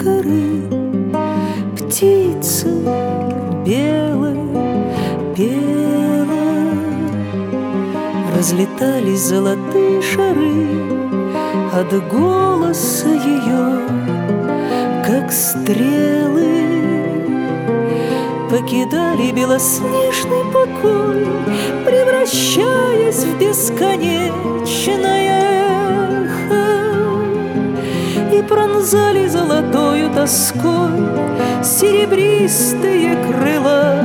горы птица белая пела. Разлетались золотые шары от голоса ее, как стрелы. Покидали белоснежный покой, превращаясь в бесконечное эхо, и пронзали золотою тоской серебристые крыла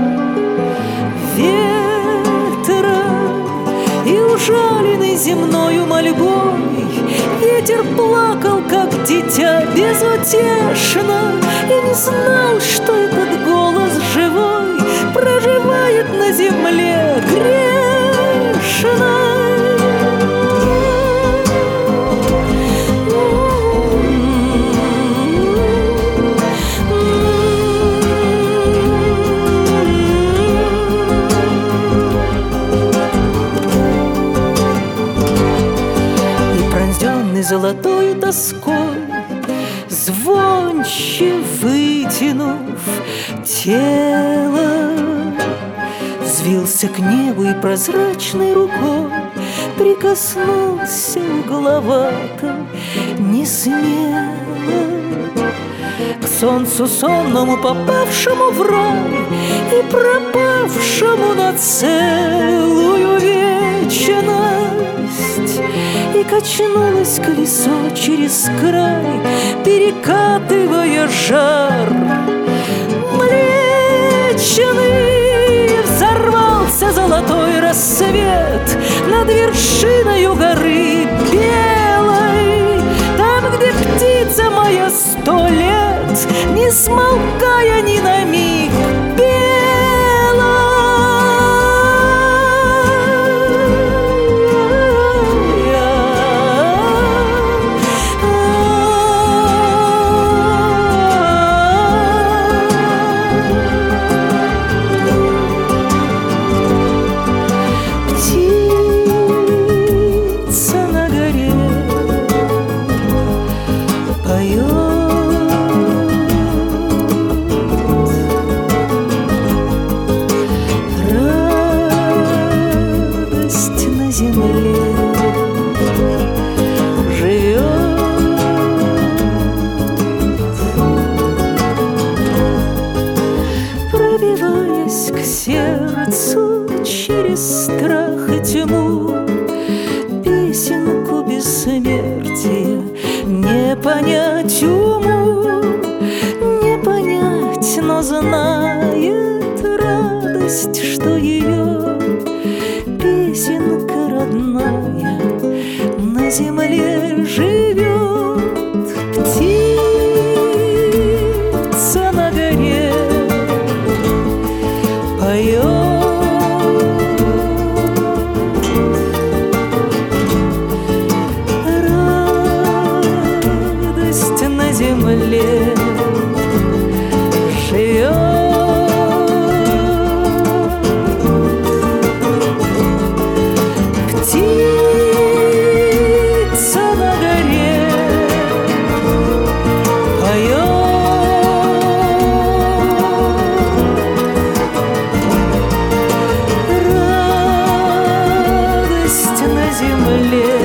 ветра. И ужаленный земною мольбой ветер плакал, как дитя, безутешно, и не знал, что этот голос живой проживает на земле грешной. Золотою тоской, звонче вытянув тело, взвился к небу и прозрачной рукой прикоснулся угловато, несмело к солнцу сонному, попавшему в рай и пропавшему на целую вечность. И качнулось колесо через край, перекатывая жар млечный. Взорвался золотой рассвет над вершиною горы белой, там, где птица моя 100 лет, не смолкая ни на миг, пробиваясь к сердцу через страх и тьму, песенку бессмертия не понять уму, не понять, но знает радость, что ее песенка родная на земле живет. Птица на горе радость на земле живет. Птица на горе поет, радость на земле.